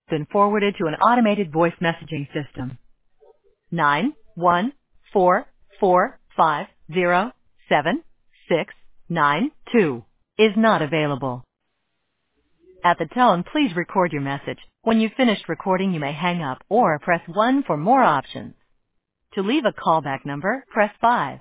Been forwarded to an automated voice messaging system. 91445076692 is not available. At the tone, please record your message. When you've finished recording, you may hang up or press 1 for more options. To leave a callback number, press 5.